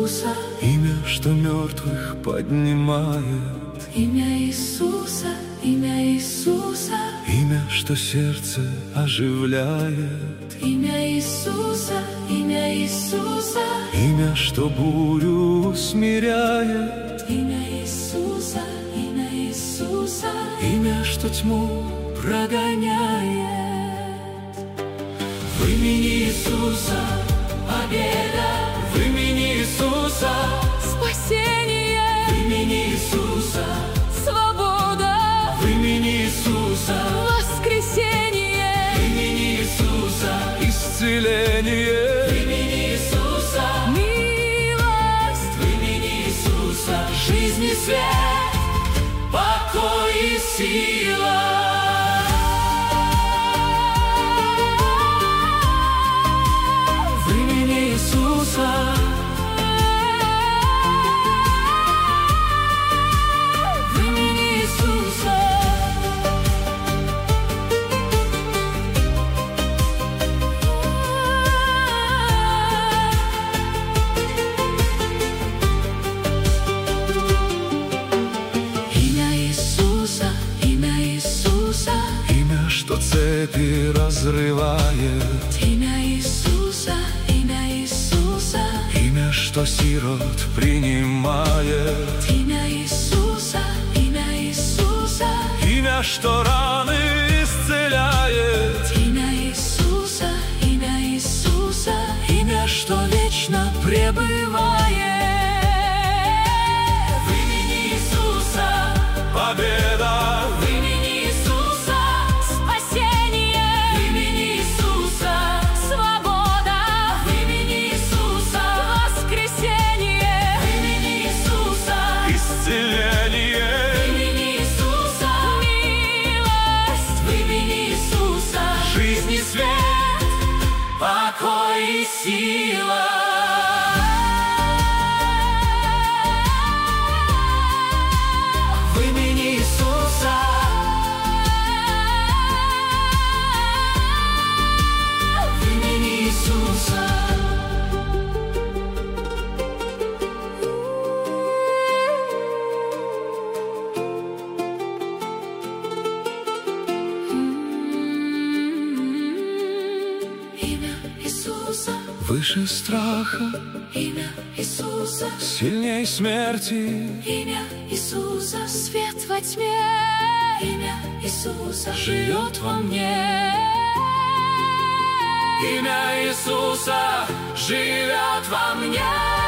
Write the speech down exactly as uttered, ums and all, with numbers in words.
Иисуса, имя, что мертвых поднимает, имя Иисуса, имя Иисуса, имя, что сердце оживляет, имя Иисуса, имя Иисуса, имя, что бурю смиряет, имя Иисуса, имя Иисуса, имя, что тьму прогоняет. В имени Иисуса победа, в имени Иисуса спасение, в имени Иисуса свобода, в имени Иисуса воскресение, в имени Иисуса исцеление, в имени Иисуса милость, в имени Иисуса жизнь и свет, покой и сила. в имени Иисуса, в имени Иисуса. Имя Иисуса, имя Иисуса, Имя, что цепи разрывает, имя Иисуса, имя Иисуса, имя, что сирот принимает, имя Иисуса, имя Иисуса, имя, что раны исцеляет, имя Иисуса, имя Иисуса, имя, что вечно пребывает. В имени Иисуса победа в имени Иисуса спасение, в имени Иисуса свобода, в имени Иисуса воскресение, в имени Иисуса исцеление, в имени Иисуса милость, в имени Иисуса жизнь и свет, покой и сила. В имени Иисуса, в имени Иисуса. Имя Иисуса, выше страха, имя Иисуса, сильней смерти, имя Иисуса, свет во тьме, имя Иисуса живет во мне. имя Иисуса живет во мне.